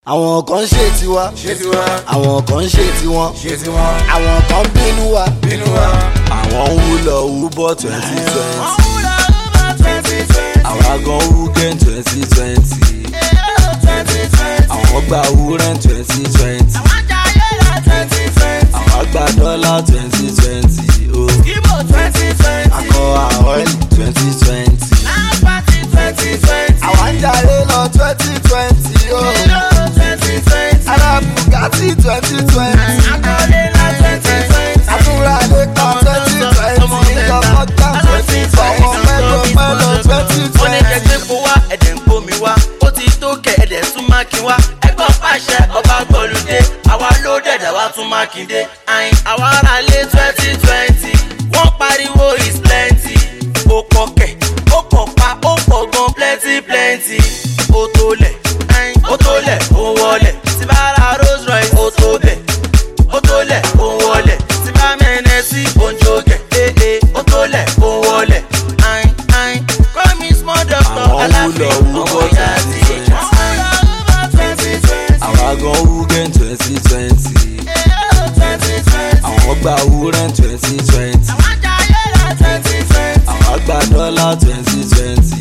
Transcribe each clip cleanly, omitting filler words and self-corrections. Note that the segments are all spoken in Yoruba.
àwọn kan ṣe tiwa àwọn kan ṣe tiwọn àwọn kan bínú wa àwọn ń wúlọ wúbọ 2020 àwa gan wúgẹ́ 2020 àwọn gba wúrẹ́ 2020 àwọn gba dọ́là 2020 akọ àwọ̀lì 2020 àwọn ń jayé lọ 2020 Arab Bugatti 2020 Àtúrà lẹ́kọ̀ọ́ 2020 Ìjọba kan 2020 Àwọn mẹ́lò 2020. Ó ní kẹ́gbẹ́ kó wá ẹ̀dẹ̀ ń gbómi wá ó ti tó kẹ̀ ẹ̀dẹ̀ tún máàkì wá ẹ̀gbọ́n pàṣẹ ọba gbọ́lùdé àwa ló dẹ̀dẹ̀ wá tún máàkìndé àyìn àwa ará lé 2020 wọ́n pariwo is plenty ó pọ̀ kẹ̀ ó pọ̀ pa ó pọ̀ gan plenty ó tó lẹ̀ ó tó lẹ̀ ó wọlẹ̀ tí bá ra Rolls Royce ó tó bẹ̀ ó tó lẹ̀ ó wọlẹ̀ tí bá mẹ́nẹ́ sí oúnjẹ òkè ó tó lẹ̀ ó wọlẹ̀ come in small doctor aláfi ọmọ ìyá àti ìjà àwa gan wúgẹ́ 2020 àwọn gba wúrẹ́ 2020 àwọn gba dọ́là 2020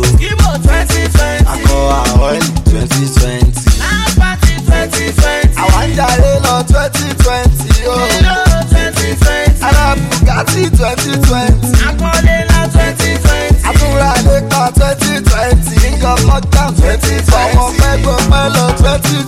akọ àwọ̀lì 2020 àwọn ń jayé lọ 2020 Arab Bugatti 2020 Àtúrà lẹ́kọ̀ọ́ 2020 Ìjọba kan 2020 Ọmọ mẹ́gbọ̀n mẹ́lọ 2020.